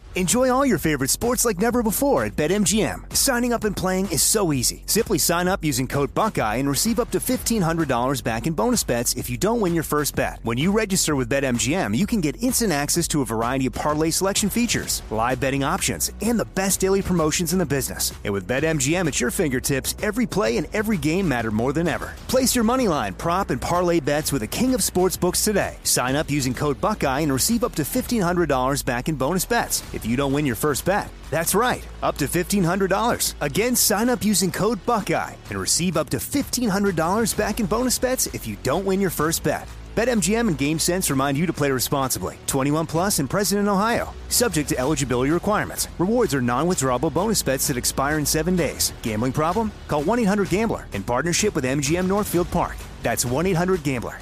Enjoy all your favorite sports like never before at BetMGM. Signing up and playing is so easy. Simply sign up using code Buckeye and receive up to $1,500 back in bonus bets if you don't win your first bet. When you register with BetMGM, you can get instant access to a variety of parlay selection features, live betting options, and the best daily promotions in the business. And with BetMGM at your fingertips, every play and every game matter more than ever. Place your moneyline, prop, and parlay bets with the king of sportsbooks today. Sign up using code Buckeye and receive up to $1,500 back in bonus bets if you don't win your first bet. That's right, up to $1,500. Again, sign up using code Buckeye and receive up to $1,500 back in bonus bets if you don't win your first bet. BetMGM and GameSense remind you to play responsibly. 21 plus and present in Ohio. Subject to eligibility requirements. Rewards are non-withdrawable bonus bets that expire in 7 days. Gambling problem? Call 1-800-GAMBLER in partnership with MGM Northfield Park. That's 1-800-GAMBLER.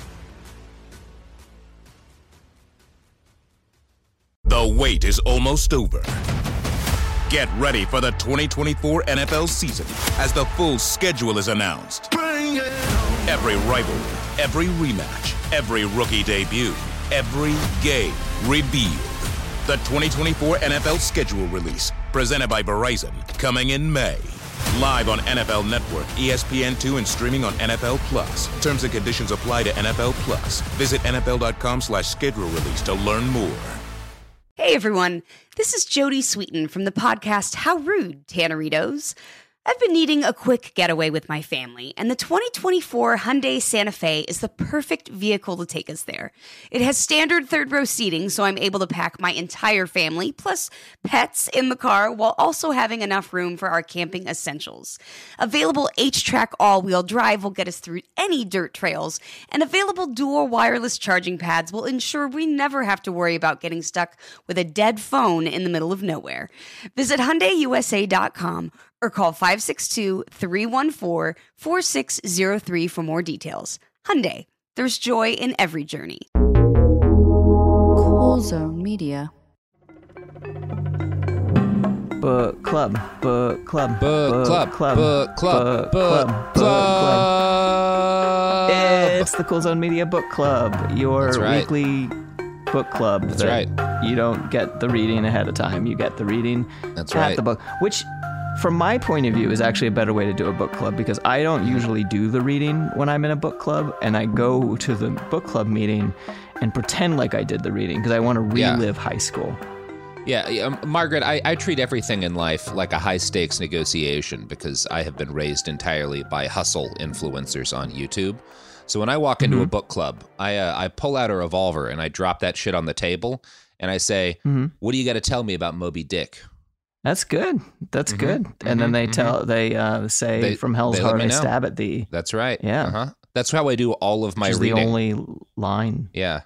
The wait is almost over. Get ready for the 2024 NFL season as the full schedule is announced. Bring it on. Every rivalry, every rematch, every rookie debut, every game revealed. The 2024 NFL schedule release, presented by Verizon, coming in May. Live on NFL Network, ESPN2, and streaming on NFL Plus. Terms and conditions apply to NFL Plus. Visit NFL.com/schedule release to learn more. Hey everyone, this is Jodie Sweetin from the podcast How Rude, Tanneritos. I've been needing a quick getaway with my family, and the 2024 Hyundai Santa Fe is the perfect vehicle to take us there. It has standard third-row seating, so I'm able to pack my entire family, plus pets, in the car, while also having enough room for our camping essentials. Available H-Track all-wheel drive will get us through any dirt trails, and available dual wireless charging pads will ensure we never have to worry about getting stuck with a dead phone in the middle of nowhere. Visit HyundaiUSA.com or call 562-314-4603 for more details. Hyundai, there's joy in every journey. Cool Zone Media. Book club, book club, book club, book club, book club. It's the Cool Zone Media Book Club, your weekly book club. That's right. You don't get the reading ahead of time. You get the reading at the book, which, from my point of view, is actually a better way to do a book club, because I don't usually do the reading when I'm in a book club, and I go to the book club meeting and pretend like I did the reading because I want to relive high school. Yeah, Margaret, I treat everything in life like a high-stakes negotiation because I have been raised entirely by hustle influencers on YouTube. So when I walk into a book club, I pull out a revolver and I drop that shit on the table, and I say, what do you got to tell me about Moby Dick? That's good. That's good. And then they say, from hell's heart I stab at thee. That's right. Yeah. That's how I do all of my reading. The only line. Yeah.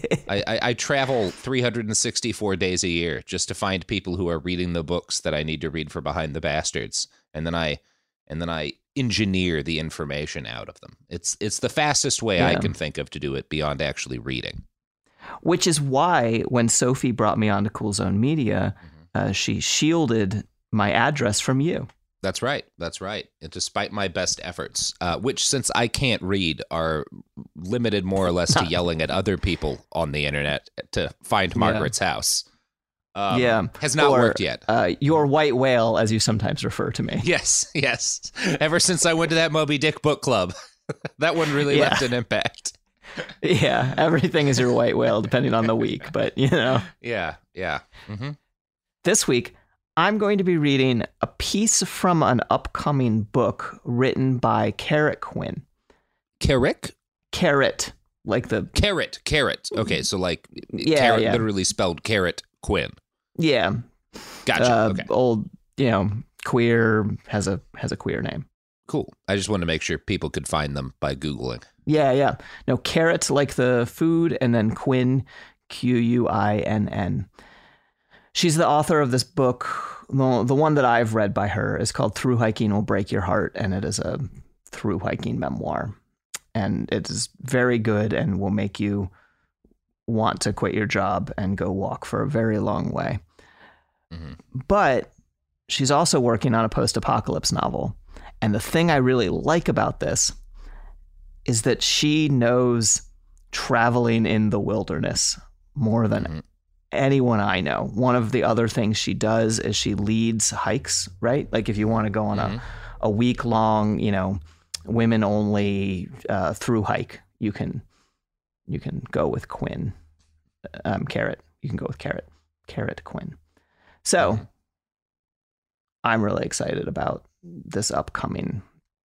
I travel 364 days a year just to find people who are reading the books that I need to read for Behind the Bastards. And then I engineer the information out of them. It's the fastest way I can think of to do it beyond actually reading. Which is why when Sophie brought me onto Cool Zone Media, she shielded my address from you. That's right. And despite my best efforts, which, since I can't read, are limited more or less to yelling at other people on the internet to find Margaret's house. Has not worked yet. Your white whale, as you sometimes refer to me. Yes. Ever since I went to that Moby Dick book club, that one really left an impact. Yeah, everything is your white whale, depending on the week, but you know. Yeah. Mm-hmm. This week, I'm going to be reading a piece from an upcoming book written by Carrot Quinn. Carrot? Carrot, like the... Carrot. Okay, so like carrot literally spelled Carrot Quinn. Yeah. Gotcha. Okay. Old, queer, has a queer name. Cool. I just wanted to make sure people could find them by Googling. Yeah. No, Carrot like the food, and then Quinn, Quinn. She's the author of this book. The one that I've read by her is called Through Hiking Will Break Your Heart, and it is a through hiking memoir. And it is very good and will make you want to quit your job and go walk for a very long way. Mm-hmm. But she's also working on a post-apocalypse novel. And the thing I really like about this is that she knows traveling in the wilderness more than anyone I know. One of the other things she does is she leads hikes, right? Like if you want to go on a week long, women only through hike, you can go with Quinn. Carrot. You can go with Carrot Quinn. So I'm really excited about this upcoming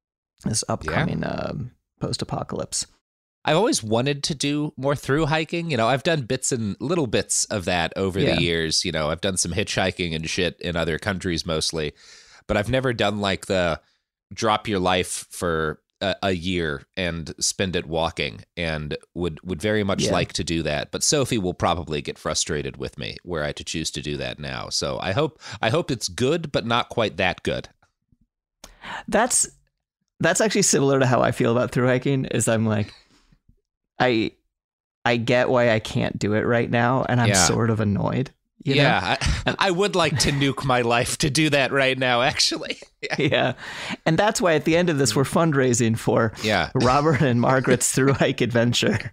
post-apocalypse. I've always wanted to do more through hiking. I've done little bits of that over the years. I've done some hitchhiking and shit in other countries mostly, but I've never done like the drop your life for a year and spend it walking, and would very much like to do that. But Sophie will probably get frustrated with me were I to choose to do that now. So I hope it's good, but not quite that good. That's actually similar to how I feel about through hiking. Is I'm like, I get why I can't do it right now, and I'm sort of annoyed. You know? I would like to nuke my life to do that right now, actually. Yeah. And that's why at the end of this, we're fundraising for Robert and Margaret's through hike adventure.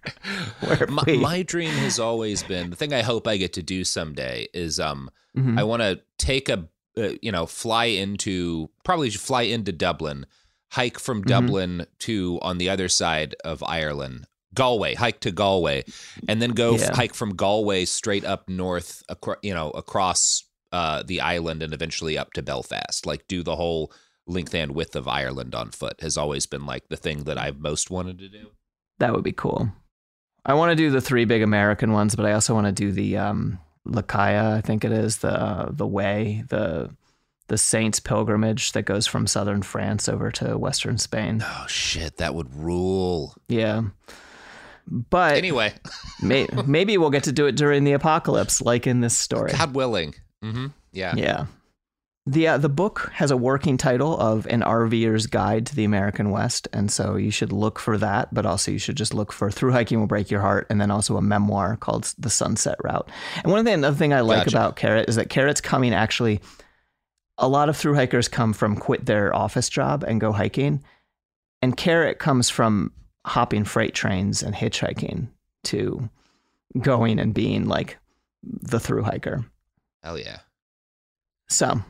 My dream has always been, the thing I hope I get to do someday is I want to take fly into Dublin, hike from Dublin to on the other side of Ireland, Galway, hike to Galway, and then go hike from Galway straight up north, across the island and eventually up to Belfast. Like do the whole length and width of Ireland on foot has always been like the thing that I've most wanted to do. That would be cool. I want to do the 3 big American ones, but I also want to do the Lakaya, I think it is, the way, the Saints pilgrimage that goes from southern France over to western Spain. Oh shit, that would rule. Yeah. But anyway, maybe we'll get to do it during the apocalypse, like in this story. God willing. Mm-hmm. Yeah. Yeah. The book has a working title of An RVer's Guide to the American West, and so you should look for that, but also you should just look for Through Hiking Will Break Your Heart, and then also a memoir called The Sunset Route. And another thing I like about Carrot is that Carrot's coming actually... A lot of through hikers quit their office job and go hiking, and Carrot comes from hopping freight trains and hitchhiking to going and being like the through hiker. Hell yeah. So,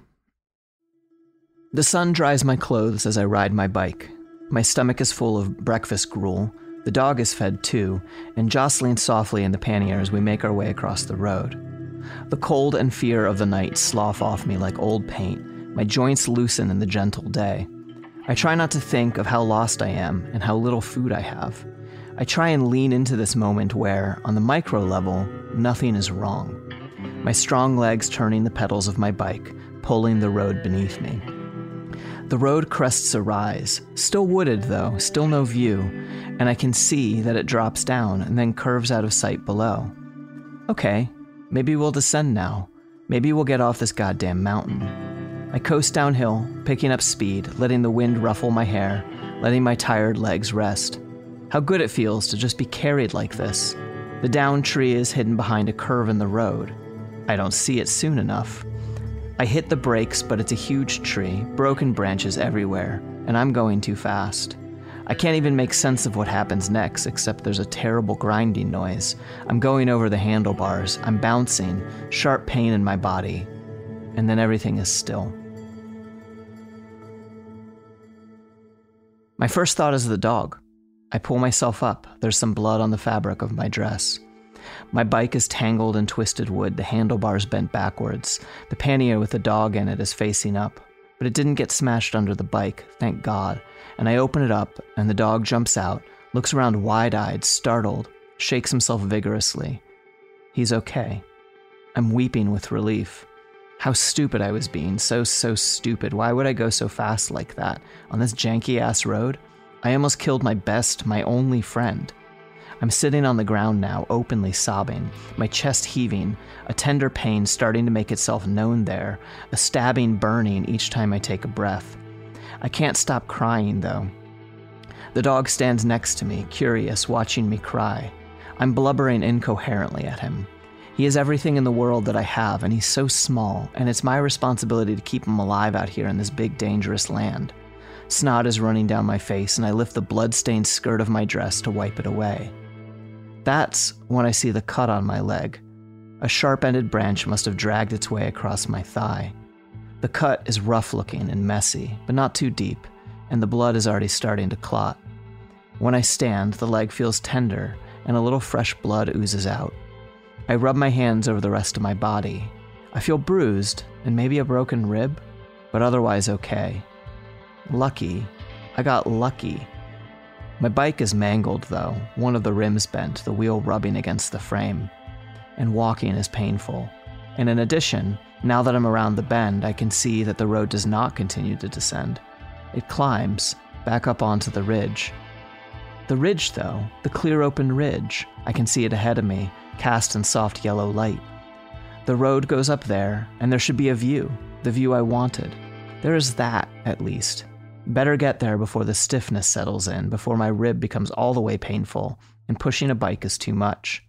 the sun dries my clothes as I ride my bike. My stomach is full of breakfast gruel. The dog is fed too, and jostling softly in the pannier as we make our way across the road. The cold and fear of the night slough off me like old paint. My joints loosen in the gentle day. I try not to think of how lost I am and how little food I have. I try and lean into this moment where, on the micro level, nothing is wrong. My strong legs turning the pedals of my bike, pulling the road beneath me. The road crests a rise, still wooded though, still no view, and I can see that it drops down and then curves out of sight below. Okay, maybe we'll descend now. Maybe we'll get off this goddamn mountain. I coast downhill, picking up speed, letting the wind ruffle my hair, letting my tired legs rest. How good it feels to just be carried like this. The downed tree is hidden behind a curve in the road. I don't see it soon enough. I hit the brakes, but it's a huge tree, broken branches everywhere, and I'm going too fast. I can't even make sense of what happens next, except there's a terrible grinding noise. I'm going over the handlebars. I'm bouncing, sharp pain in my body, and then everything is still. My first thought is the dog. I pull myself up. There's some blood on the fabric of my dress. My bike is tangled in twisted wood, the handlebars bent backwards. The pannier with the dog in it is facing up, but it didn't get smashed under the bike, thank God. And I open it up, and the dog jumps out, looks around wide-eyed, startled, shakes himself vigorously. He's okay. I'm weeping with relief. How stupid I was being, so stupid. Why would I go so fast like that? On this janky-ass road? I almost killed my only friend. I'm sitting on the ground now, openly sobbing, my chest heaving, a tender pain starting to make itself known there, a stabbing burning each time I take a breath. I can't stop crying, though. The dog stands next to me, curious, watching me cry. I'm blubbering incoherently at him. He is everything in the world that I have, and he's so small, and it's my responsibility to keep him alive out here in this big, dangerous land. Snot is running down my face, and I lift the blood-stained skirt of my dress to wipe it away. That's when I see the cut on my leg. A sharp-ended branch must have dragged its way across my thigh. The cut is rough-looking and messy, but not too deep, and the blood is already starting to clot. When I stand, the leg feels tender, and a little fresh blood oozes out. I rub my hands over the rest of my body. I feel bruised, and maybe a broken rib, but otherwise okay. Lucky. I got lucky. My bike is mangled, though, one of the rims bent, the wheel rubbing against the frame. And walking is painful. And in addition, now that I'm around the bend, I can see that the road does not continue to descend. It climbs, back up onto the ridge. The ridge, though, the clear open ridge, I can see it ahead of me, cast in soft yellow light. The road goes up there, and there should be a view, the view I wanted. There is that, at least. Better get there before the stiffness settles in, before my rib becomes all the way painful, and pushing a bike is too much.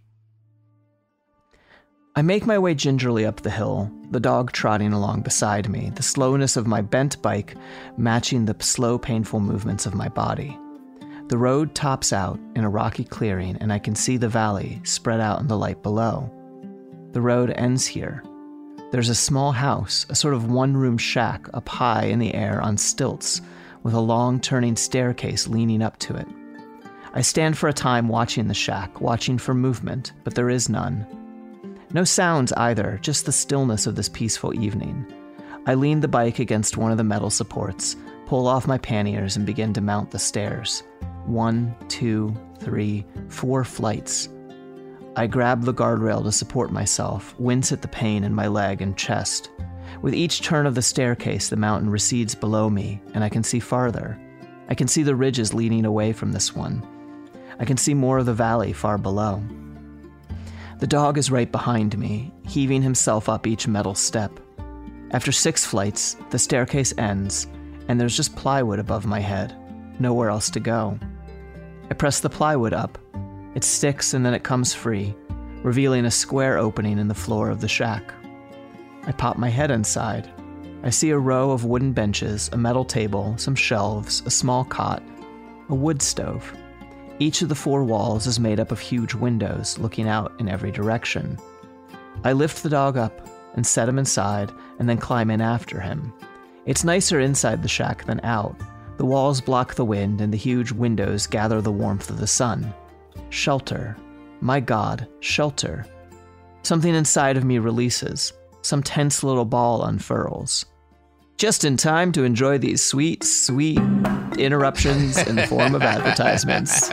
I make my way gingerly up the hill, the dog trotting along beside me, the slowness of my bent bike matching the slow, painful movements of my body. The road tops out in a rocky clearing, and I can see the valley spread out in the light below. The road ends here. There's a small house, a sort of one-room shack up high in the air on stilts, with a long turning staircase leaning up to it. I stand for a time watching the shack, watching for movement, but there is none. No sounds either, just the stillness of this peaceful evening. I lean the bike against one of the metal supports, pull off my panniers, and begin to mount the stairs. 1, 2, 3, 4 flights. I grab the guardrail to support myself, wince at the pain in my leg and chest. With each turn of the staircase, the mountain recedes below me, and I can see farther. I can see the ridges leading away from this one. I can see more of the valley far below. The dog is right behind me, heaving himself up each metal step. After 6 flights, the staircase ends, and there's just plywood above my head. Nowhere else to go. I press the plywood up. It sticks and then it comes free, revealing a square opening in the floor of the shack. I pop my head inside. I see a row of wooden benches, a metal table, some shelves, a small cot, a wood stove. Each of the 4 walls is made up of huge windows looking out in every direction. I lift the dog up and set him inside and then climb in after him. It's nicer inside the shack than out. The walls block the wind and the huge windows gather the warmth of the sun. Shelter. My God, shelter. Something inside of me releases. Some tense little ball unfurls. Just in time to enjoy these sweet, sweet interruptions in the form of advertisements.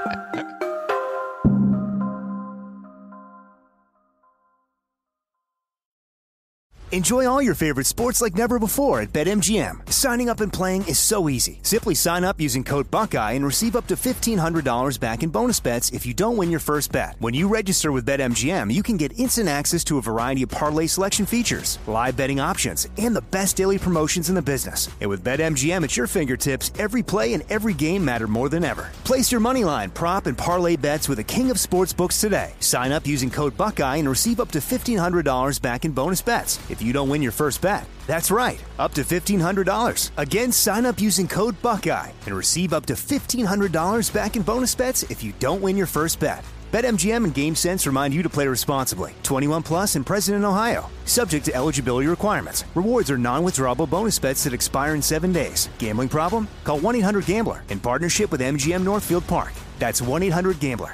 Enjoy all your favorite sports like never before at BetMGM. Signing up and playing is so easy. Simply sign up using code Buckeye and receive up to $1,500 back in bonus bets if you don't win your first bet. When you register with BetMGM, you can get instant access to a variety of parlay selection features, live betting options, and the best daily promotions in the business. And with BetMGM at your fingertips, every play and every game matter more than ever. Place your moneyline, prop, and parlay bets with the king of sportsbooks today. Sign up using code Buckeye and receive up to $1,500 back in bonus bets if you don't win your first bet. That's right, up to $1,500. Again, sign up using code Buckeye and receive up to $1,500 back in bonus bets if you don't win your first bet. BetMGM and GameSense remind you to play responsibly. 21 plus and present in Ohio. Subject to eligibility requirements. Rewards are non-withdrawable bonus bets that expire in 7 days. Gambling problem? Call 1-800-GAMBLER in partnership with MGM Northfield Park. That's 1-800-GAMBLER.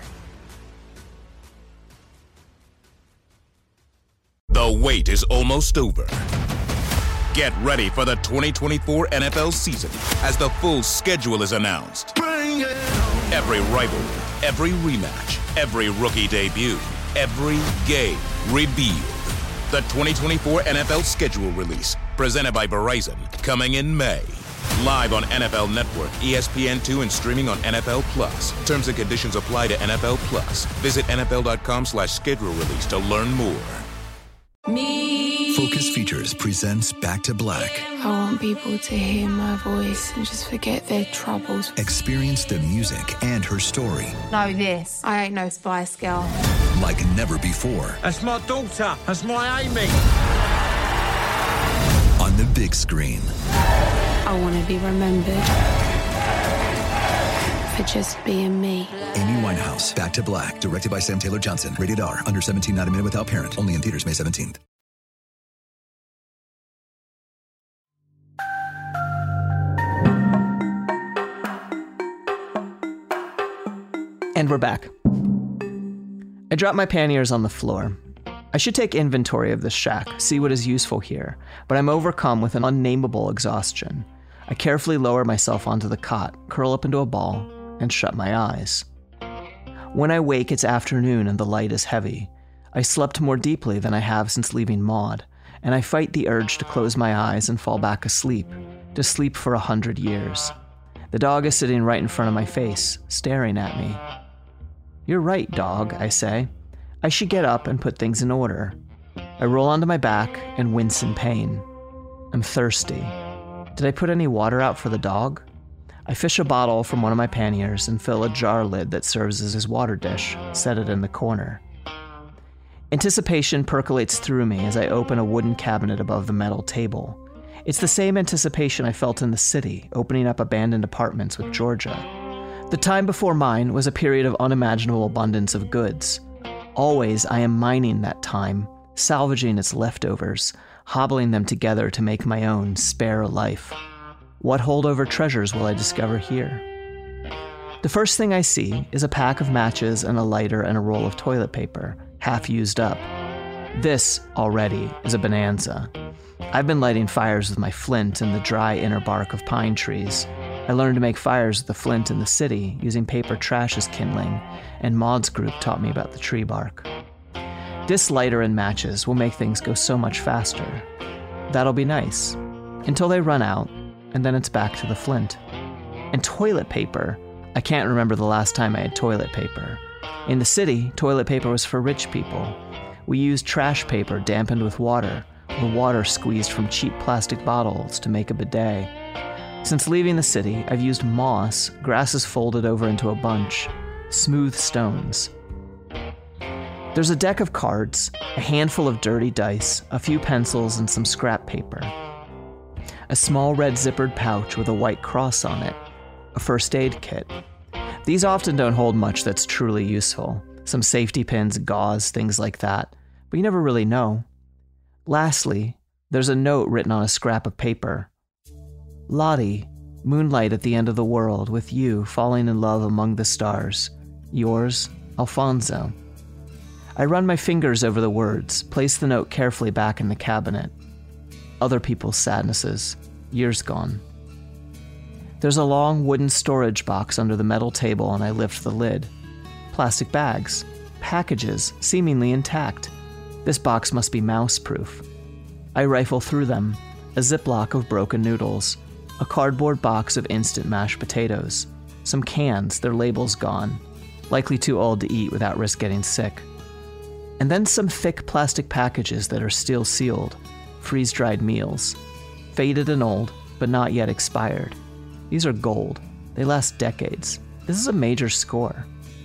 The wait is almost over. Get ready for the 2024 NFL season as the full schedule is announced. Every rivalry, every rematch, every rookie debut, every game revealed. The 2024 NFL schedule release, presented by Verizon, coming in May. Live on NFL Network, ESPN2, and streaming on NFL Plus. Terms and conditions apply to NFL Plus. Visit NFL.com/schedule release to learn more. Focus Features presents Back to Black. I want people to hear my voice and just forget their troubles. Experience the music and her story. Know this, I ain't no Spice Girl. Like never before. That's my daughter. That's my Amy. On the big screen. I want to be remembered for just being me. Amy Winehouse, Back to Black, directed by Sam Taylor Johnson. Rated R, under 17, not a minute without parent. Only in theaters May 17th. And we're back. I drop my panniers on the floor. I should take inventory of this shack, see what is useful here, but I'm overcome with an unnameable exhaustion. I carefully lower myself onto the cot, curl up into a ball, and shut my eyes. When I wake, it's afternoon and the light is heavy. I slept more deeply than I have since leaving Maud, and I fight the urge to close my eyes and fall back asleep, to sleep for 100 years. The dog is sitting right in front of my face, staring at me. "You're right, dog," I say. "I should get up and put things in order." I roll onto my back and wince in pain. I'm thirsty. Did I put any water out for the dog? I fish a bottle from one of my panniers and fill a jar lid that serves as his water dish, set it in the corner. Anticipation percolates through me as I open a wooden cabinet above the metal table. It's the same anticipation I felt in the city, opening up abandoned apartments with Georgia. The time before mine was a period of unimaginable abundance of goods. Always I am mining that time, salvaging its leftovers, hobbling them together to make my own spare life. What holdover treasures will I discover here? The first thing I see is a pack of matches and a lighter and a roll of toilet paper, half used up. This, already, is a bonanza. I've been lighting fires with my flint and the dry inner bark of pine trees. I learned to make fires with the flint in the city, using paper trash as kindling, and Maud's group taught me about the tree bark. This lighter and matches will make things go so much faster. That'll be nice. Until they run out, and then it's back to the flint. And toilet paper. I can't remember the last time I had toilet paper. In the city, toilet paper was for rich people. We used trash paper dampened with water, or water squeezed from cheap plastic bottles to make a bidet. Since leaving the city, I've used moss, grasses folded over into a bunch, smooth stones. There's a deck of cards, a handful of dirty dice, a few pencils, and some scrap paper. A small red zippered pouch with a white cross on it, a first aid kit. These often don't hold much that's truly useful. Some safety pins, gauze, things like that, but you never really know. Lastly, there's a note written on a scrap of paper. Lottie, moonlight at the end of the world, with you falling in love among the stars. Yours, Alfonso. I run my fingers over the words, place the note carefully back in the cabinet. Other people's sadnesses, years gone. There's a long wooden storage box under the metal table and I lift the lid. Plastic bags, packages, seemingly intact. This box must be mouse-proof. I rifle through them, a Ziploc of broken noodles, a cardboard box of instant mashed potatoes, some cans, their labels gone, likely too old to eat without risk getting sick. And then some thick plastic packages that are still sealed, freeze-dried meals, faded and old, but not yet expired. These are gold. They last decades. This is a major score.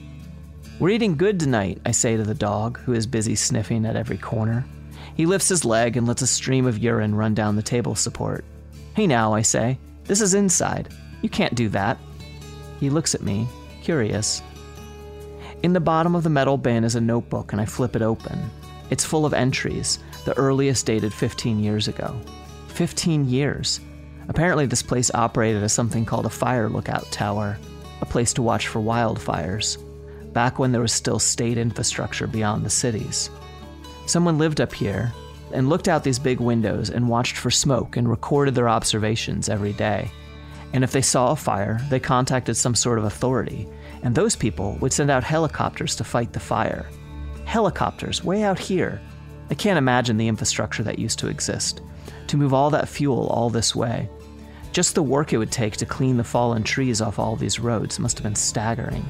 We're eating good tonight, I say to the dog, who is busy sniffing at every corner. He lifts his leg and lets a stream of urine run down the table support. Hey now, I say, this is inside. You can't do that. He looks at me, curious. In the bottom of the metal bin is a notebook and I flip it open. It's full of entries, the earliest dated 15 years ago. 15 years. Apparently this place operated as something called a fire lookout tower, a place to watch for wildfires, back when there was still state infrastructure beyond the cities. Someone lived up here and looked out these big windows and watched for smoke and recorded their observations every day. And if they saw a fire, they contacted some sort of authority, and those people would send out helicopters to fight the fire. Helicopters, way out here. I can't imagine the infrastructure that used to exist. To move all that fuel all this way. Just the work it would take to clean the fallen trees off all these roads must have been staggering.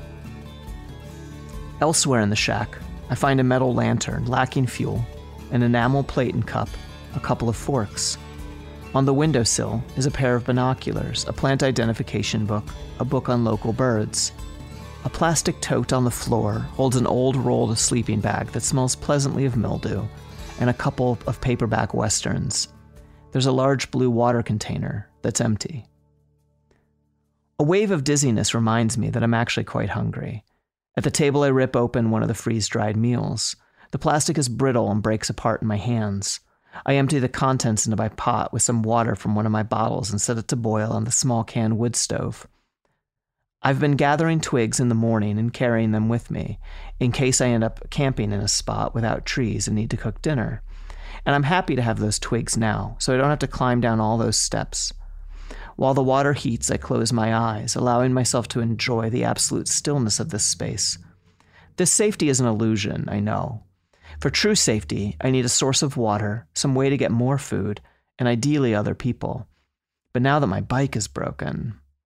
Elsewhere in the shack, I find a metal lantern lacking fuel, an enamel plate and cup, a couple of forks. On the windowsill is a pair of binoculars, a plant identification book, a book on local birds. A plastic tote on the floor holds an old rolled sleeping bag that smells pleasantly of mildew, and a couple of paperback westerns. There's a large blue water container that's empty. A wave of dizziness reminds me that I'm actually quite hungry. At the table, I rip open one of the freeze-dried meals. The plastic is brittle and breaks apart in my hands. I empty the contents into my pot with some water from one of my bottles and set it to boil on the small can wood stove. I've been gathering twigs in the morning and carrying them with me, in case I end up camping in a spot without trees and need to cook dinner. And I'm happy to have those twigs now, so I don't have to climb down all those steps. While the water heats, I close my eyes, allowing myself to enjoy the absolute stillness of this space. This safety is an illusion, I know. For true safety, I need a source of water, some way to get more food, and ideally other people. But now that my bike is broken...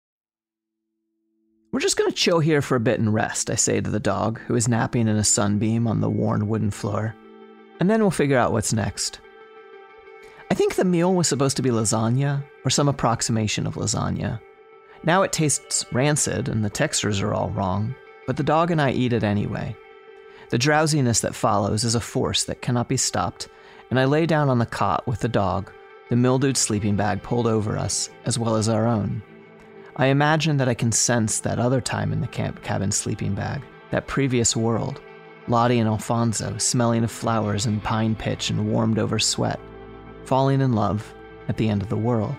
We're just going to chill here for a bit and rest, I say to the dog, who is napping in a sunbeam on the worn wooden floor. And then we'll figure out what's next. I think the meal was supposed to be lasagna, or some approximation of lasagna. Now it tastes rancid, and the textures are all wrong, but the dog and I eat it anyway. The drowsiness that follows is a force that cannot be stopped, and I lay down on the cot with the dog, the mildewed sleeping bag pulled over us, as well as our own. I imagine that I can sense that other time in the cabin sleeping bag, that previous world, Lottie and Alfonso smelling of flowers and pine pitch and warmed over sweat, falling in love at the end of the world.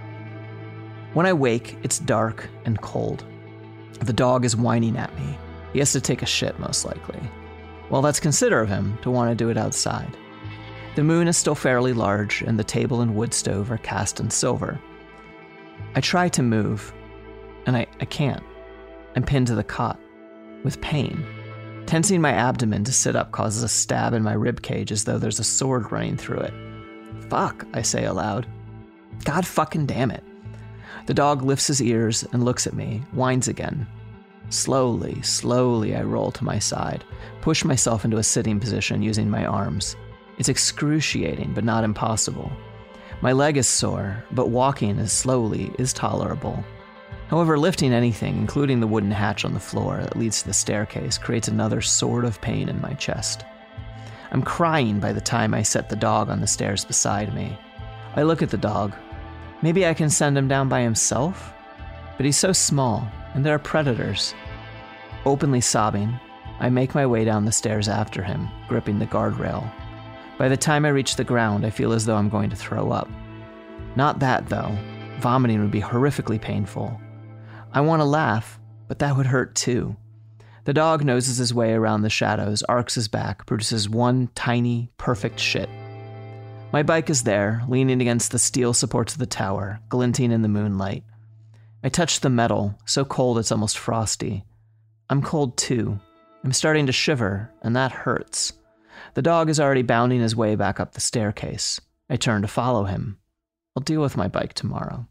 When I wake, it's dark and cold. The dog is whining at me. He has to take a shit, most likely. Well, that's considerate of him to want to do it outside. The moon is still fairly large, and the table and wood stove are cast in silver. I try to move, and I can't. I'm pinned to the cot, with pain. Tensing my abdomen to sit up causes a stab in my ribcage as though there's a sword running through it. Fuck, I say aloud. God fucking damn it. The dog lifts his ears and looks at me, whines again. Slowly, I roll to my side, push myself into a sitting position using my arms. It's excruciating, but not impossible. My leg is sore, but walking as slowly is tolerable. However, lifting anything, including the wooden hatch on the floor that leads to the staircase, creates another sword of pain in my chest. I'm crying by the time I set the dog on the stairs beside me. I look at the dog. Maybe I can send him down by himself? But he's so small, and there are predators. Openly sobbing, I make my way down the stairs after him, gripping the guardrail. By the time I reach the ground, I feel as though I'm going to throw up. Not that, though. Vomiting would be horrifically painful. I want to laugh, but that would hurt too. The dog noses his way around the shadows, arcs his back, produces one tiny, perfect shit. My bike is there, leaning against the steel supports of the tower, glinting in the moonlight. I touch the metal, so cold it's almost frosty. I'm cold too. I'm starting to shiver, and that hurts. The dog is already bounding his way back up the staircase. I turn to follow him. I'll deal with my bike tomorrow.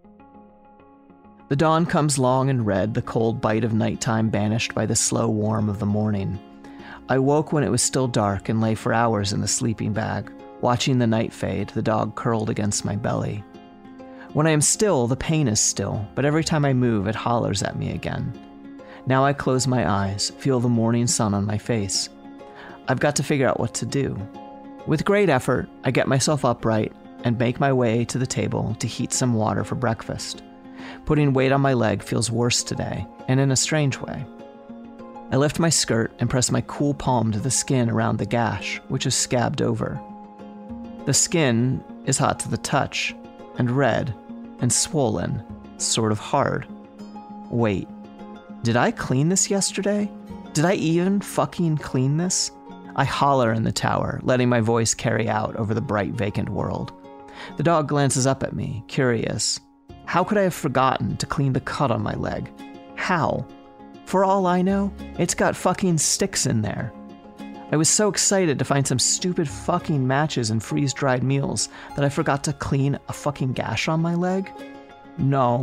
The dawn comes long and red, the cold bite of nighttime banished by the slow warm of the morning. I woke when it was still dark and lay for hours in the sleeping bag, watching the night fade, the dog curled against my belly. When I am still, the pain is still, but every time I move, it hollers at me again. Now I close my eyes, feel the morning sun on my face. I've got to figure out what to do. With great effort, I get myself upright and make my way to the table to heat some water for breakfast. Putting weight on my leg feels worse today, and in a strange way. I lift my skirt and press my cool palm to the skin around the gash, which is scabbed over. The skin is hot to the touch, and red, and swollen, sort of hard. Wait, did I clean this yesterday? Did I even fucking clean this? I holler in the tower, letting my voice carry out over the bright, vacant world. The dog glances up at me, curious. How could I have forgotten to clean the cut on my leg? How? For all I know, it's got fucking sticks in there. I was so excited to find some stupid fucking matches and freeze-dried meals that I forgot to clean a fucking gash on my leg? No,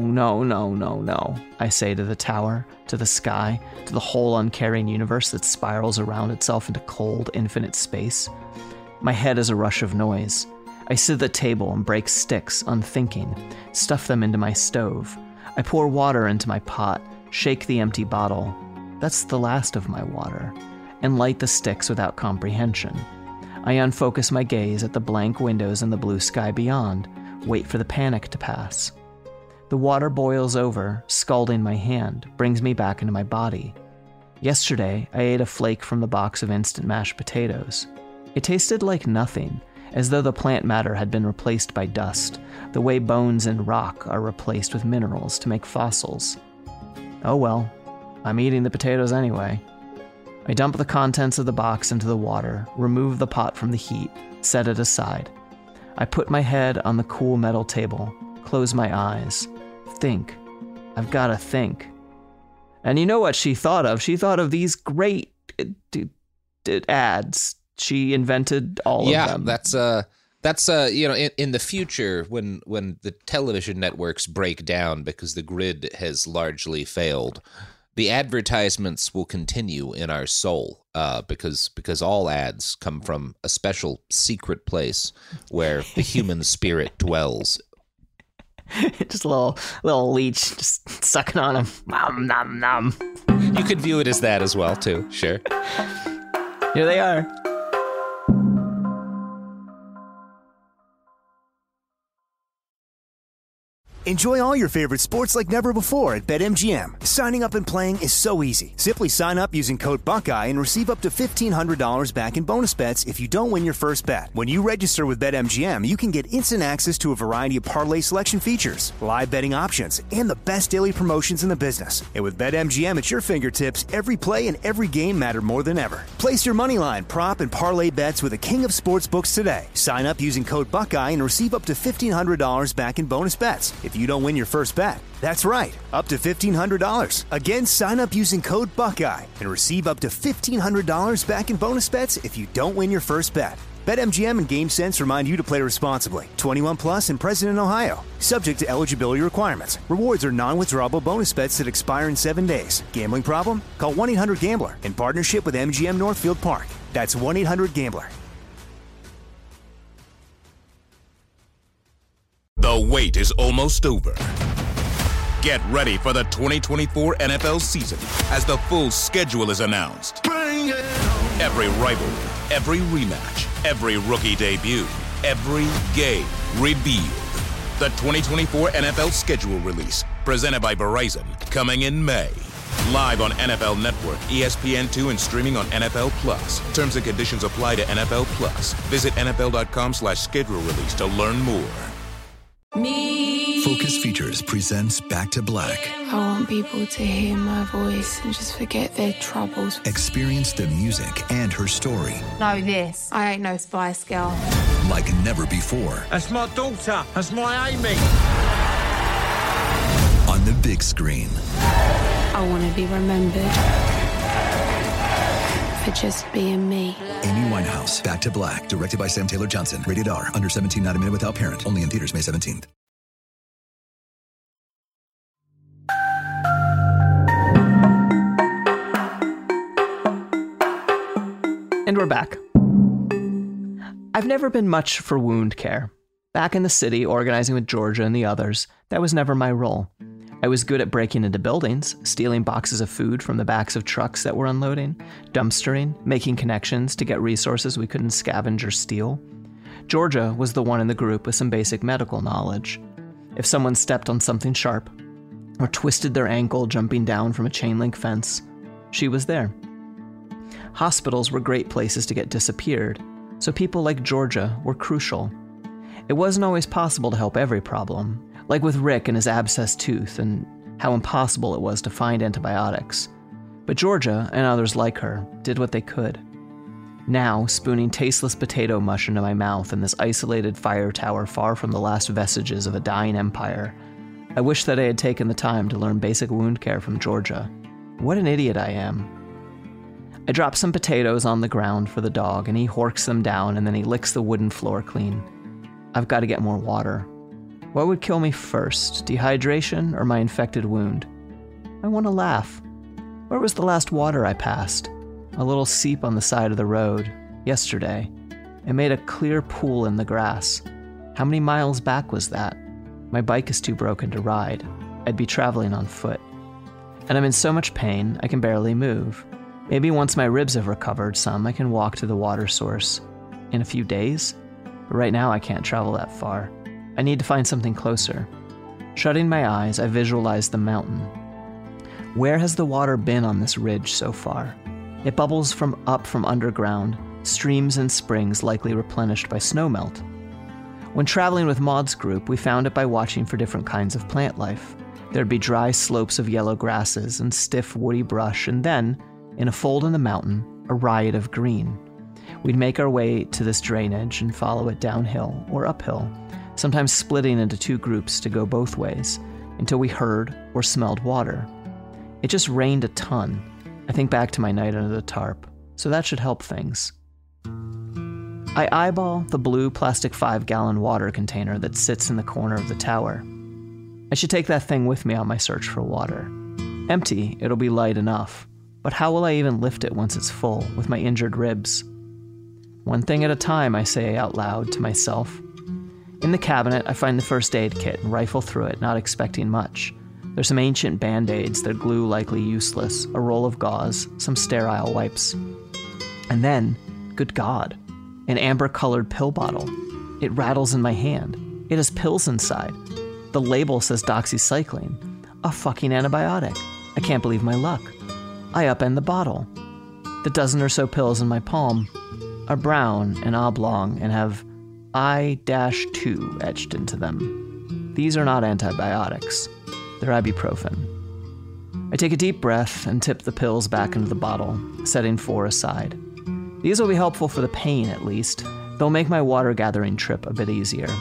I say to the tower, to the sky, to the whole uncaring universe that spirals around itself into cold, infinite space. My head is a rush of noise. I sit at the table and break sticks, unthinking, stuff them into my stove. I pour water into my pot, shake the empty bottle. That's the last of my water. And light the sticks without comprehension. I unfocus my gaze at the blank windows and the blue sky beyond, wait for the panic to pass. The water boils over, scalding my hand, brings me back into my body. Yesterday, I ate a flake from the box of instant mashed potatoes. It tasted like nothing, as though the plant matter had been replaced by dust, the way bones and rock are replaced with minerals to make fossils. Oh well, I'm eating the potatoes anyway. I dump the contents of the box into the water, remove the pot from the heat, set it aside. I put my head on the cool metal table, close my eyes, think. I've got to think. And you know what she thought of? She thought of these great ads. She invented all of them. Yeah, that's in the future when the television networks break down because the grid has largely failed, the advertisements will continue in our soul because all ads come from a special secret place where the human spirit dwells. Just a little leech just sucking on him. Nom, nom, nom. You could view it as that as well, too. Sure. Here they are. Enjoy all your favorite sports like never before at BetMGM. Signing up and playing is so easy. Simply sign up using code Buckeye and receive up to $1,500 back in bonus bets if you don't win your first bet. When you register with BetMGM, you can get instant access to a variety of parlay selection features, live betting options, and the best daily promotions in the business. And with BetMGM at your fingertips, every play and every game matter more than ever. Place your moneyline, prop, and parlay bets with the king of sportsbooks today. Sign up using code Buckeye and receive up to $1,500 back in bonus bets if you don't win your first bet. That's right, up to $1,500. Again, sign up using code Buckeye and receive up to $1,500 back in bonus bets if you don't win your first bet. BetMGM and GameSense remind you to play responsibly. 21 plus and present in Ohio. Subject to eligibility requirements. Rewards are non-withdrawable bonus bets that expire in 7 days. Gambling problem? Call 1-800-GAMBLER in partnership with MGM Northfield Park. That's 1-800-GAMBLER. The wait is almost over. Get ready for the 2024 NFL season as the full schedule is announced. Every rivalry, every rematch, every rookie debut, every game revealed. The 2024 NFL schedule release, presented by Verizon, coming in May. Live on NFL Network, ESPN2, and streaming on NFL Plus. Terms and conditions apply to NFL Plus. Visit NFL.com/schedule release to learn more. Focus Features presents Back to Black. I want people to hear my voice and just forget their troubles. Experience the music and her story. Know this, I ain't no Spice Girl. Like never before. That's my daughter. That's my Amy. On the big screen. I want to be remembered for just being me. Amy Winehouse, Back to Black, directed by Sam Taylor Johnson. Rated R, under 17, not a minute without parent. Only in theaters May 17th. And we're back. I've never been much for wound care. Back in the city, organizing with Georgia and the others, that was never my role. I was good at breaking into buildings, stealing boxes of food from the backs of trucks that were unloading, dumpstering, making connections to get resources we couldn't scavenge or steal. Georgia was the one in the group with some basic medical knowledge. If someone stepped on something sharp, or twisted their ankle jumping down from a chain-link fence, she was there. Hospitals were great places to get disappeared, so people like Georgia were crucial. It wasn't always possible to help every problem, like with Rick and his abscessed tooth and how impossible it was to find antibiotics. But Georgia, and others like her, did what they could. Now, spooning tasteless potato mush into my mouth in this isolated fire tower far from the last vestiges of a dying empire, I wish that I had taken the time to learn basic wound care from Georgia. What an idiot I am. I drop some potatoes on the ground for the dog, and he horks them down, and then he licks the wooden floor clean. I've got to get more water. What would kill me first, dehydration or my infected wound? I want to laugh. Where was the last water I passed? A little seep on the side of the road, yesterday. It made a clear pool in the grass. How many miles back was that? My bike is too broken to ride. I'd be traveling on foot. And I'm in so much pain, I can barely move. Maybe once my ribs have recovered some, I can walk to the water source. In a few days? But right now I can't travel that far. I need to find something closer. Shutting my eyes, I visualize the mountain. Where has the water been on this ridge so far? It bubbles up from underground, streams and springs likely replenished by snowmelt. When traveling with Maud's group, we found it by watching for different kinds of plant life. There'd be dry slopes of yellow grasses and stiff woody brush, and then, in a fold in the mountain, a riot of green. We'd make our way to this drainage and follow it downhill or uphill, sometimes splitting into two groups to go both ways, until we heard or smelled water. It just rained a ton. I think back to my night under the tarp, so that should help things. I eyeball the blue plastic 5-gallon water container that sits in the corner of the tower. I should take that thing with me on my search for water. Empty, it'll be light enough, but how will I even lift it once it's full, with my injured ribs? One thing at a time, I say out loud to myself. In the cabinet, I find the first aid kit and rifle through it, not expecting much. There's some ancient Band-Aids, their glue likely useless, a roll of gauze, some sterile wipes. And then, good God, an amber-colored pill bottle. It rattles in my hand. It has pills inside. The label says doxycycline, a fucking antibiotic. I can't believe my luck. I upend the bottle. The dozen or so pills in my palm are brown and oblong and have I-2 etched into them. These are not antibiotics. They're ibuprofen. I take a deep breath and tip the pills back into the bottle, setting 4 aside. These will be helpful for the pain, at least. They'll make my water-gathering trip a bit easier.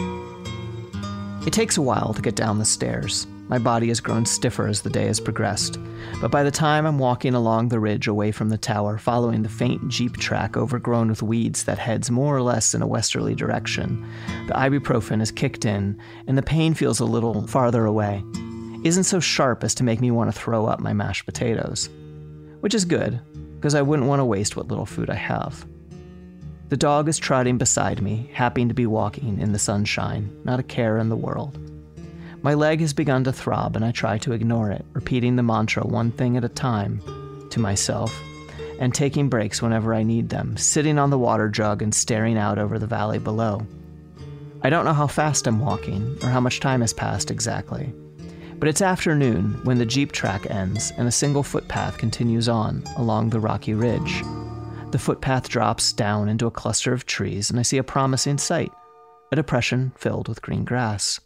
It takes a while to get down the stairs. My body has grown stiffer as the day has progressed, but by the time I'm walking along the ridge away from the tower, following the faint jeep track overgrown with weeds that heads more or less in a westerly direction, the ibuprofen is kicked in, and the pain feels a little farther away. Isn't so sharp as to make me want to throw up my mashed potatoes. Which is good, because I wouldn't want to waste what little food I have. The dog is trotting beside me, happy to be walking in the sunshine, not a care in the world. My leg has begun to throb, and I try to ignore it, repeating the mantra one thing at a time to myself, and taking breaks whenever I need them, sitting on the water jug and staring out over the valley below. I don't know how fast I'm walking, or how much time has passed exactly, but it's afternoon when the jeep track ends and a single footpath continues on along the rocky ridge. The footpath drops down into a cluster of trees, and I see a promising sight, a depression filled with green grass.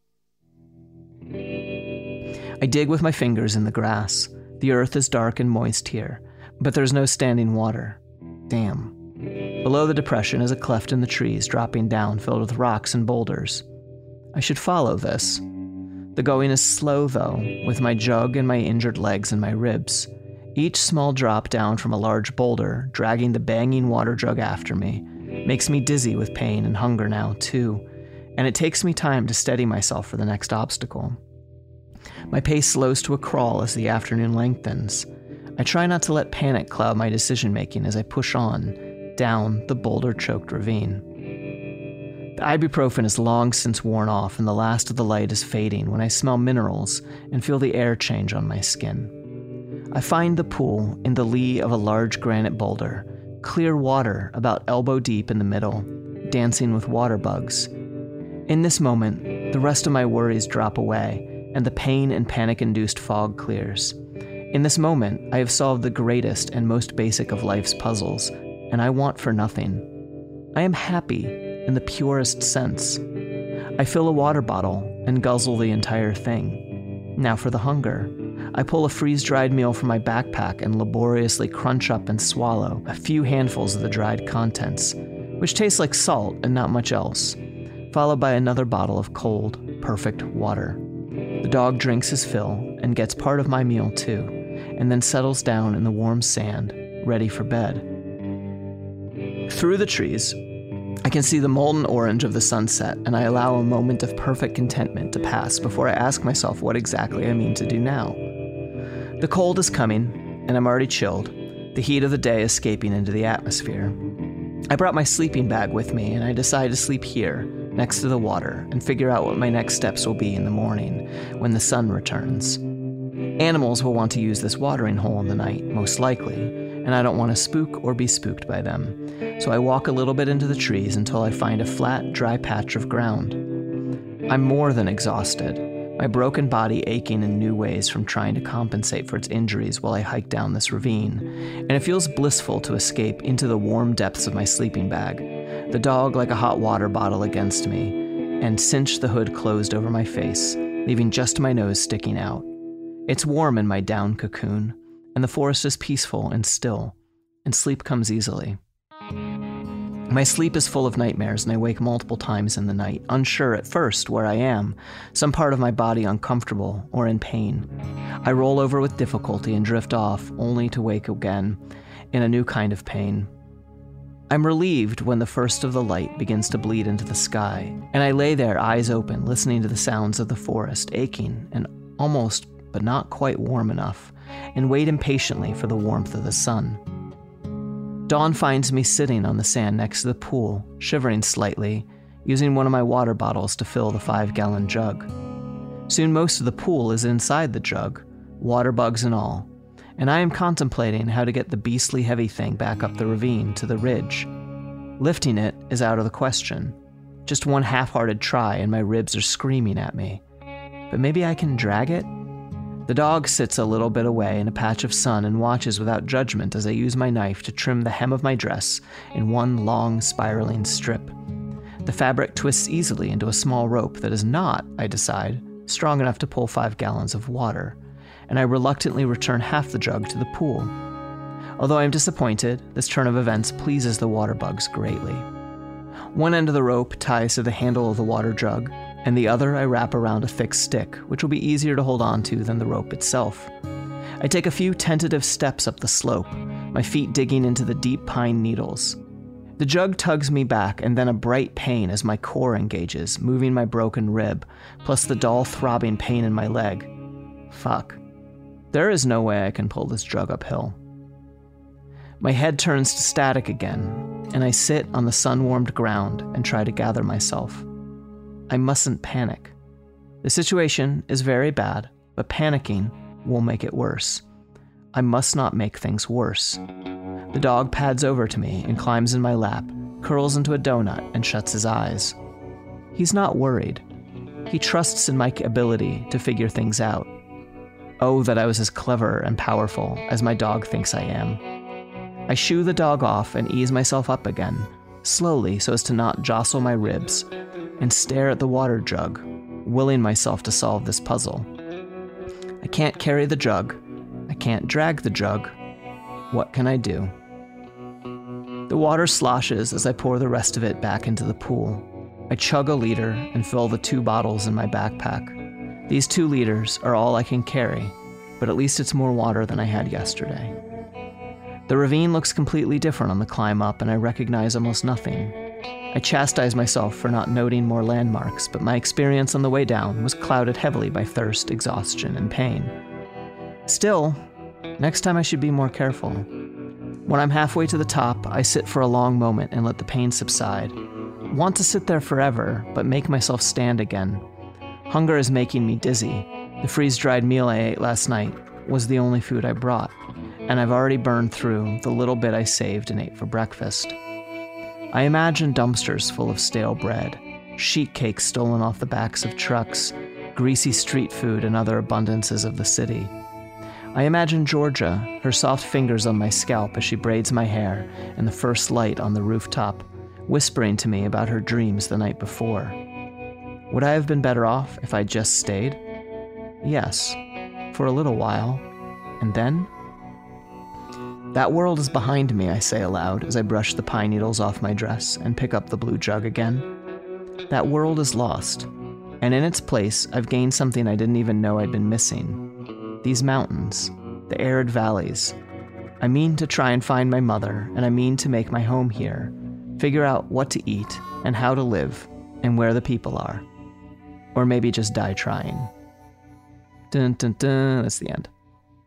I dig with my fingers in the grass. The earth is dark and moist here, but there's no standing water. Damn. Below the depression is a cleft in the trees dropping down, filled with rocks and boulders. I should follow this. The going is slow, though, with my jug and my injured legs and my ribs. Each small drop down from a large boulder, dragging the banging water jug after me, makes me dizzy with pain and hunger now, too, and it takes me time to steady myself for the next obstacle. My pace slows to a crawl as the afternoon lengthens. I try not to let panic cloud my decision-making as I push on, down the boulder-choked ravine. The ibuprofen is long since worn off, and the last of the light is fading when I smell minerals and feel the air change on my skin. I find the pool in the lee of a large granite boulder, clear water about elbow deep in the middle, dancing with water bugs. In this moment, the rest of my worries drop away, and the pain and panic-induced fog clears. In this moment, I have solved the greatest and most basic of life's puzzles, and I want for nothing. I am happy in the purest sense. I fill a water bottle and guzzle the entire thing. Now for the hunger. I pull a freeze-dried meal from my backpack and laboriously crunch up and swallow a few handfuls of the dried contents, which taste like salt and not much else, followed by another bottle of cold, perfect water. The dog drinks his fill and gets part of my meal too, and then settles down in the warm sand, ready for bed. Through the trees, I can see the molten orange of the sunset, and I allow a moment of perfect contentment to pass before I ask myself what exactly I mean to do now. The cold is coming, and I'm already chilled, the heat of the day escaping into the atmosphere. I brought my sleeping bag with me, and I decide to sleep here, next to the water, and figure out what my next steps will be in the morning, when the sun returns. Animals will want to use this watering hole in the night, most likely, and I don't want to spook or be spooked by them, so I walk a little bit into the trees until I find a flat, dry patch of ground. I'm more than exhausted, my broken body aching in new ways from trying to compensate for its injuries while I hike down this ravine, and it feels blissful to escape into the warm depths of my sleeping bag, the dog like a hot water bottle against me, and cinch the hood closed over my face, leaving just my nose sticking out. It's warm in my down cocoon, and the forest is peaceful and still, and sleep comes easily. My sleep is full of nightmares, and I wake multiple times in the night, unsure at first where I am, some part of my body uncomfortable or in pain. I roll over with difficulty and drift off, only to wake again in a new kind of pain. I'm relieved when the first of the light begins to bleed into the sky, and I lay there, eyes open, listening to the sounds of the forest, aching and almost but not quite warm enough, and wait impatiently for the warmth of the sun. Dawn finds me sitting on the sand next to the pool, shivering slightly, using one of my water bottles to fill the 5-gallon jug. Soon most of the pool is inside the jug, water bugs and all, and I am contemplating how to get the beastly heavy thing back up the ravine to the ridge. Lifting it is out of the question. Just one half-hearted try and my ribs are screaming at me. But maybe I can drag it? The dog sits a little bit away in a patch of sun and watches without judgment as I use my knife to trim the hem of my dress in one long, spiraling strip. The fabric twists easily into a small rope that is not, I decide, strong enough to pull 5 gallons of water, and I reluctantly return half the jug to the pool. Although I am disappointed, this turn of events pleases the water bugs greatly. One end of the rope ties to the handle of the water jug, and the other I wrap around a thick stick, which will be easier to hold on to than the rope itself. I take a few tentative steps up the slope, my feet digging into the deep pine needles. The jug tugs me back, and then a bright pain as my core engages, moving my broken rib, plus the dull throbbing pain in my leg. Fuck. There is no way I can pull this jug uphill. My head turns to static again, and I sit on the sun-warmed ground and try to gather myself. I mustn't panic. The situation is very bad, but panicking will make it worse. I must not make things worse. The dog pads over to me and climbs in my lap, curls into a donut, and shuts his eyes. He's not worried. He trusts in my ability to figure things out. Oh, that I was as clever and powerful as my dog thinks I am. I shoo the dog off and ease myself up again, slowly so as to not jostle my ribs, and stare at the water jug, willing myself to solve this puzzle. I can't carry the jug. I can't drag the jug. What can I do? The water sloshes as I pour the rest of it back into the pool. I chug a liter and fill the 2 bottles in my backpack. These 2 liters are all I can carry, but at least it's more water than I had yesterday. The ravine looks completely different on the climb up, and I recognize almost nothing. I chastise myself for not noting more landmarks, but my experience on the way down was clouded heavily by thirst, exhaustion, and pain. Still, next time I should be more careful. When I'm halfway to the top, I sit for a long moment and let the pain subside. I want to sit there forever, but make myself stand again. Hunger is making me dizzy. The freeze-dried meal I ate last night was the only food I brought, and I've already burned through the little bit I saved and ate for breakfast. I imagine dumpsters full of stale bread, sheet cakes stolen off the backs of trucks, greasy street food, and other abundances of the city. I imagine Georgia, her soft fingers on my scalp as she braids my hair in the first light on the rooftop, whispering to me about her dreams the night before. Would I have been better off if I'd just stayed? Yes, for a little while. And then? That world is behind me, I say aloud as I brush the pine needles off my dress and pick up the blue jug again. That world is lost, and in its place, I've gained something I didn't even know I'd been missing. These mountains, the arid valleys. I mean to try and find my mother, and I mean to make my home here, figure out what to eat and how to live, and where the people are. Or maybe just die trying. Dun dun dun, that's the end.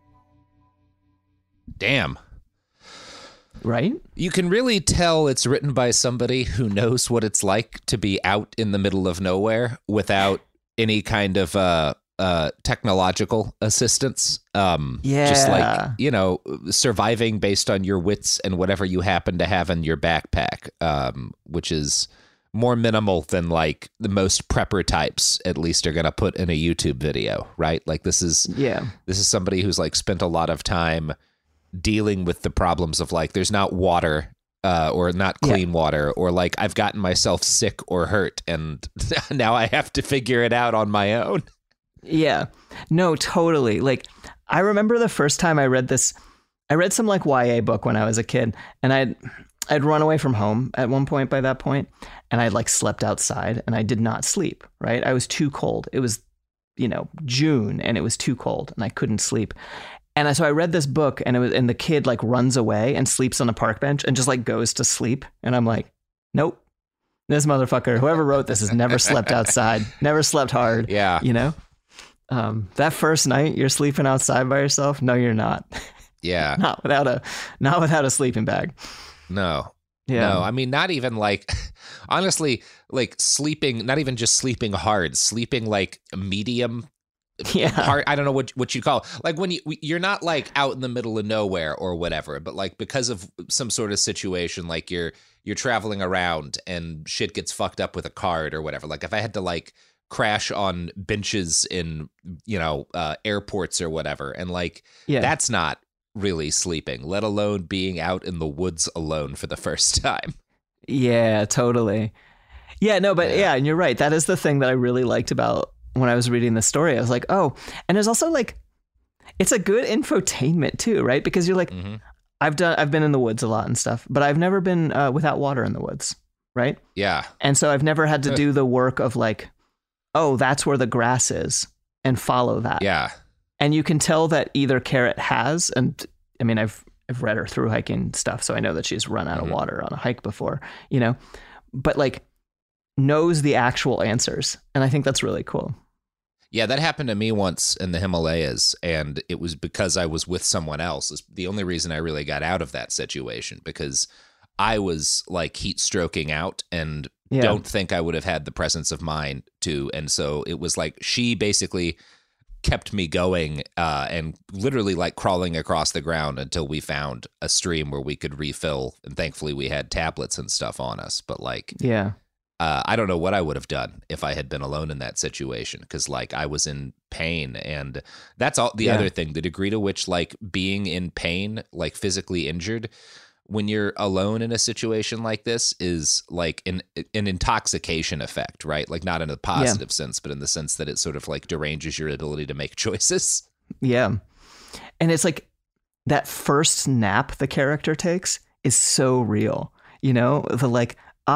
Damn. Right? You can really tell it's written by somebody who knows what it's like to be out in the middle of nowhere without any kind of technological assistance. Just like, surviving based on your wits and whatever you happen to have in your backpack, which is more minimal than like the most prepper types at least are going to put in a YouTube video, right? Like this is somebody who's like spent a lot of time dealing with the problems of like there's not water or not clean water, or like I've gotten myself sick or hurt and now I have to figure it out on my own. Yeah, no, totally. Like I remember the first time I read this, I read some like YA book when I was a kid, and I'd run away from home at one point by that point, and I'd like slept outside and I did not sleep, right? I was too cold. It was, June, and it was too cold and I couldn't sleep. And so I read this book, and the kid like runs away and sleeps on a park bench and just like goes to sleep. And I'm like, nope, this motherfucker, whoever wrote this has never slept outside, never slept hard. Yeah. That first night you're sleeping outside by yourself. No, you're not. Yeah. not without a sleeping bag. No. Yeah. No, I mean, not even like, honestly, like sleeping, not even just sleeping hard, sleeping like medium hard. I don't know what you call it. Like when you're not like out in the middle of nowhere or whatever, but like because of some sort of situation, like you're traveling around and shit gets fucked up with a card or whatever. Like if I had to like crash on benches in, airports or whatever, and like that's not really sleeping, let alone being out in the woods alone for the first time. Yeah, totally. Yeah, no, but and you're right. That is the thing that I really liked about when I was reading the story. I was like, oh, and there's also like, it's a good infotainment too, right? Because you're like, I've been in the woods a lot and stuff, but I've never been without water in the woods, right? Yeah. And so I've never had to do the work of like, oh, that's where the grass is, and follow that. Yeah. And you can tell that either Carrot has, and I mean, I've read her through hiking stuff, so I know that she's run out of water on a hike before, but like knows the actual answers. And I think that's really cool. Yeah, that happened to me once in the Himalayas, and it was because I was with someone else. It's the only reason I really got out of that situation, because I was like heat stroking out and don't think I would have had the presence of mind to. And so it was like she basically kept me going and literally like crawling across the ground until we found a stream where we could refill. And thankfully we had tablets and stuff on us. But like, I don't know what I would have done if I had been alone in that situation, because like I was in pain, and that's all the other thing, the degree to which like being in pain, like physically injured when you're alone in a situation like this is like an intoxication effect, right? Like not in a positive sense, but in the sense that it sort of like deranges your ability to make choices. Yeah. And it's like that first nap the character takes is so real, the like,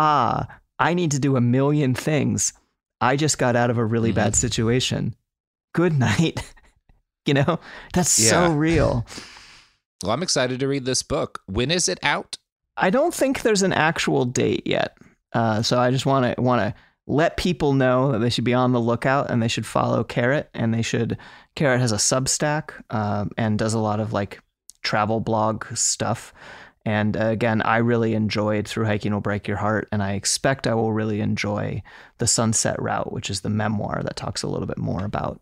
I need to do a million things. I just got out of a really bad situation. Good night. That's so real. Well, I'm excited to read this book. When is it out? I don't think there's an actual date yet. So I just want to let people know that they should be on the lookout, and they should follow Carrot, and Carrot has a Substack and does a lot of like travel blog stuff. And again, I really enjoyed Through Hiking Will Break Your Heart, and I expect I will really enjoy The Sunset Route, which is the memoir that talks a little bit more about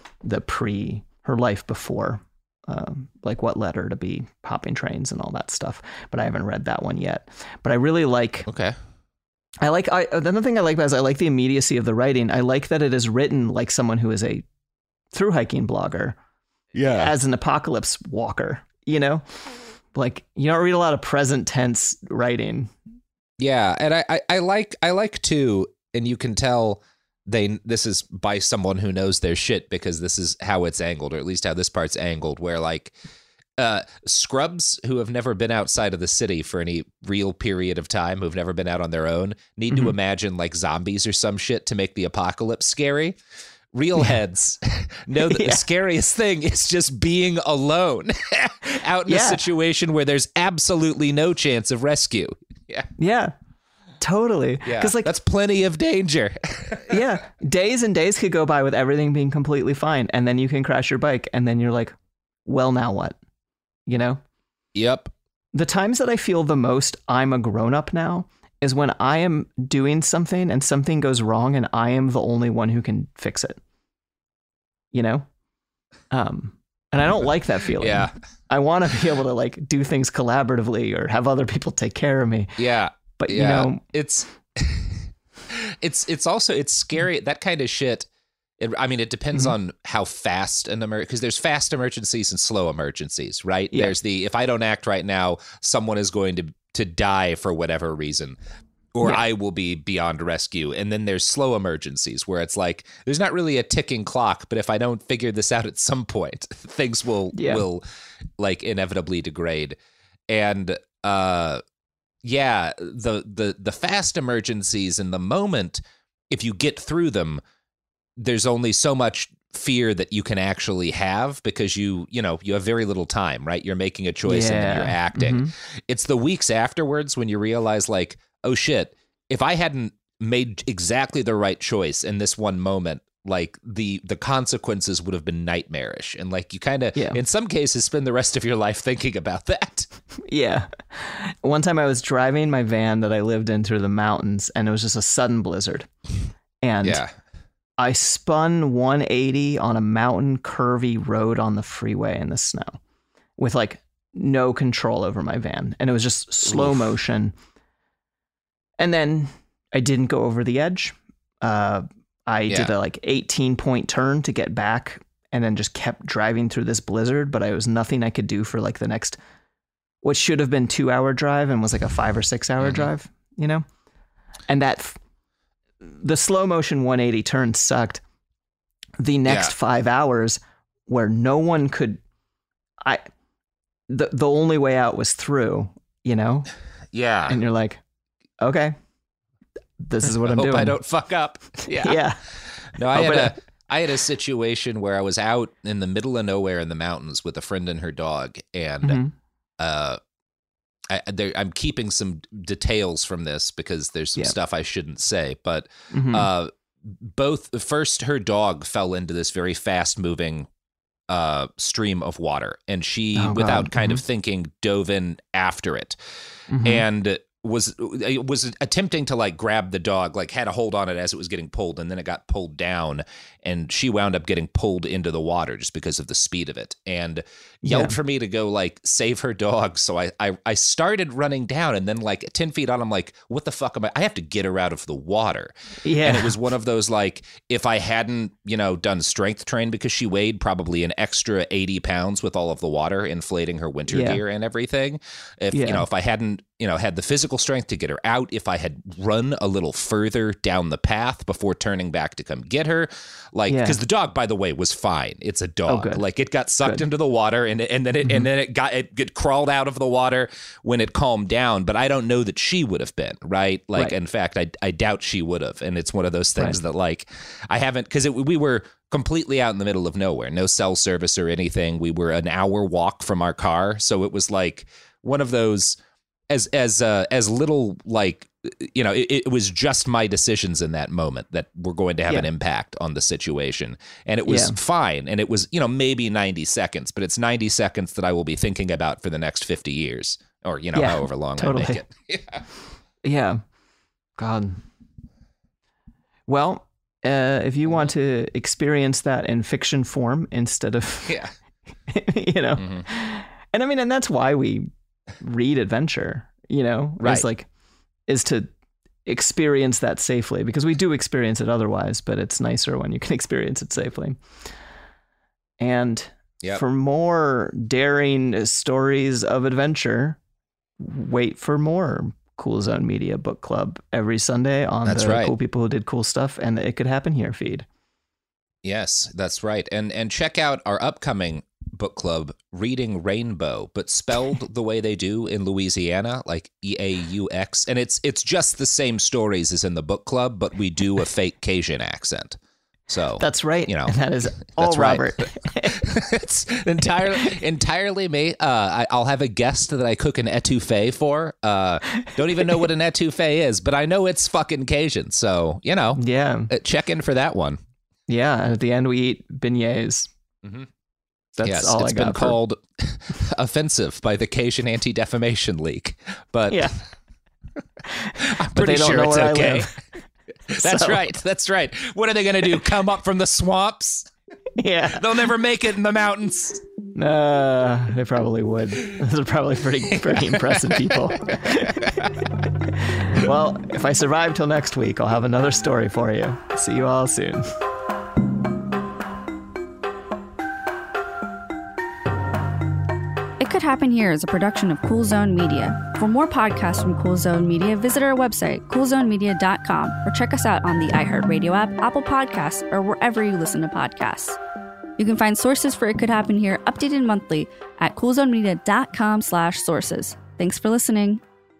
her life before, like what led her to be hopping trains and all that stuff. But I haven't read that one yet. But I really like. Okay. Another thing I like about it is I like the immediacy of the writing. I like that it is written like someone who is a through hiking blogger. Yeah. As an apocalypse walker, Like you don't read a lot of present tense writing. Yeah, and I like too, and you can tell this is by someone who knows their shit, because this is how it's angled, or at least how this part's angled, where like scrubs who have never been outside of the city for any real period of time, who've never been out on their own, need to imagine like zombies or some shit to make the apocalypse scary. Real heads know that the scariest thing is just being alone out in a situation where there's absolutely no chance of rescue. Yeah, totally. Yeah, like that's plenty of danger. Yeah, days and days could go by with everything being completely fine, and then you can crash your bike, and then you're like, well, now what? Yep. The times that I feel the most I'm a grown-up now is when I am doing something and something goes wrong and I am the only one who can fix it. And I don't like that feeling. Yeah. I want to be able to like do things collaboratively or have other people take care of me. Yeah. But it's It's also scary. That kind of shit. It depends on how fast because there's fast emergencies and slow emergencies, right? Yeah. There's if I don't act right now, someone is going to die for whatever reason, or I will be beyond rescue. And then there's slow emergencies where it's like there's not really a ticking clock, but if I don't figure this out at some point, things will like inevitably degrade. And the fast emergencies in the moment, if you get through them, there's only so much fear that you can actually have because you have very little time, right? You're making a choice and then you're acting. It's the weeks afterwards when you realize like, oh shit, if I hadn't made exactly the right choice in this one moment, like the consequences would have been nightmarish. And like you kind of, in some cases, spend the rest of your life thinking about that. Yeah. One time I was driving my van that I lived in through the mountains and it was just a sudden blizzard. And I spun 180 on a mountain curvy road on the freeway in the snow with like no control over my van. And it was just slow motion. And then I didn't go over the edge. I did a like 18-point turn to get back and then just kept driving through this blizzard. But it was nothing I could do for like the next, what should have been 2-hour drive and was like a 5 or 6 hour drive, you know? And the slow motion 180 turn sucked. The next 5 hours where no one could, the only way out was through, you know? Yeah. And you're like, okay, this is what I'm doing. I don't fuck up. Yeah. No, I had a situation where I was out in the middle of nowhere in the mountains with a friend and her dog. And, I'm keeping some details from this because there's some stuff I shouldn't say, but first her dog fell into this very fast moving stream of water, and she, without kind of thinking, dove in after it and was attempting to like grab the dog, like had a hold on it as it was getting pulled, and then it got pulled down, and she wound up getting pulled into the water just because of the speed of it, and yelled for me to go like save her dog. So I started running down, and then like 10 feet on, I'm like, what the fuck am I have to get her out of the water. And it was one of those like, if I hadn't done strength train, because she weighed probably an extra 80 pounds with all of the water inflating her winter gear and everything, if I hadn't had the physical strength to get her out, if I had run a little further down the path before turning back to come get her, like, because the dog, by the way, was fine. It's a dog. Like it got sucked into the water and then it crawled out of the water when it calmed down. But I don't know that she would have been, right? Like, in fact, I doubt she would have. And it's one of those things that like, I haven't, because we were completely out in the middle of nowhere, no cell service or anything. We were an hour walk from our car. So it was like one of those, as little like, it was just my decisions in that moment that were going to have an impact on the situation. And it was fine. And it was, maybe 90 seconds, but it's 90 seconds that I will be thinking about for the next 50 years or, however long I make it. Yeah. God. Well, if you want to experience that in fiction form instead of, and I mean, and that's why we read adventure, is to experience that safely, because we do experience it otherwise, but it's nicer when you can experience it safely. And for more daring stories of adventure, wait for more Cool Zone Media Book Club every Sunday on Cool People Who Did Cool Stuff and the It Could Happen Here feed. Yes, that's right. And check out our upcoming book club, Reading Rainbow, but spelled the way they do in Louisiana, like EAUX. And it's just the same stories as in the book club, but we do a fake Cajun accent. So that's right. And that is all Robert. It's entirely me. I'll have a guest that I cook an etouffee for. Don't even know what an etouffee is, but I know it's fucking Cajun. So, check in for that one. Yeah. And at the end, we eat beignets. Mm-hmm. That's all it's been called offensive by the Cajun Anti-Defamation League, but I'm pretty sure it's okay. That's right. What are they going to do? Come up from the swamps? Yeah. They'll never make it in the mountains. They probably would. Those are probably pretty impressive people. Well, if I survive till next week, I'll have another story for you. See you all soon. It Could Happen Here is a production of Cool Zone Media. For more podcasts from Cool Zone Media, visit our website, coolzonemedia.com, or check us out on the iHeartRadio app, Apple Podcasts, or wherever you listen to podcasts. You can find sources for It Could Happen Here updated monthly at coolzonemedia.com/sources. Thanks for listening.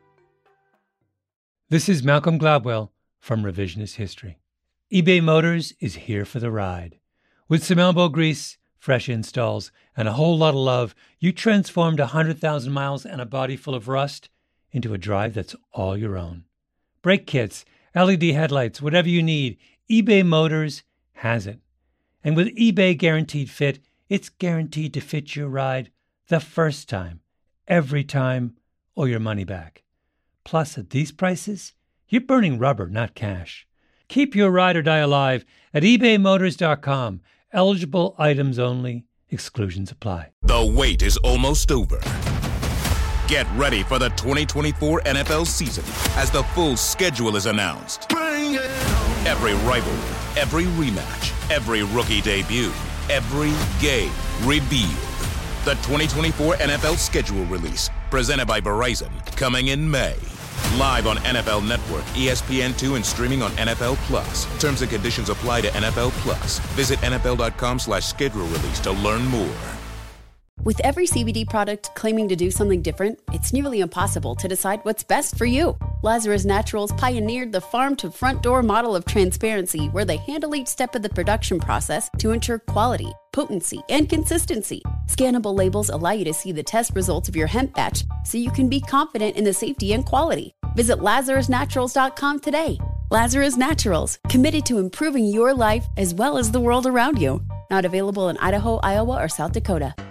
This is Malcolm Gladwell from Revisionist History. eBay Motors is here for the ride. With some elbow grease, fresh installs, and a whole lot of love, you transformed 100,000 miles and a body full of rust into a drive that's all your own. Brake kits, LED headlights, whatever you need, eBay Motors has it. And with eBay Guaranteed Fit, it's guaranteed to fit your ride the first time, every time, or your money back. Plus, at these prices, you're burning rubber, not cash. Keep your ride or die alive at ebaymotors.com. Eligible items only. Exclusions apply. The wait is almost over. Get ready for the 2024 NFL season as the full schedule is announced. Bring it on. Every rivalry, every rematch, every rookie debut, every game revealed. The 2024 NFL schedule release, presented by Verizon, coming in May. Live on NFL Network, ESPN2, and streaming on NFL Plus. Terms and conditions apply to NFL Plus. Visit NFL.com/schedule release to learn more. With every CBD product claiming to do something different, it's nearly impossible to decide what's best for you. Lazarus Naturals pioneered the farm-to-front-door model of transparency, where they handle each step of the production process to ensure quality, potency, and consistency. Scannable labels allow you to see the test results of your hemp batch, so you can be confident in the safety and quality. Visit LazarusNaturals.com today. Lazarus Naturals, committed to improving your life as well as the world around you. Not available in Idaho, Iowa, or South Dakota.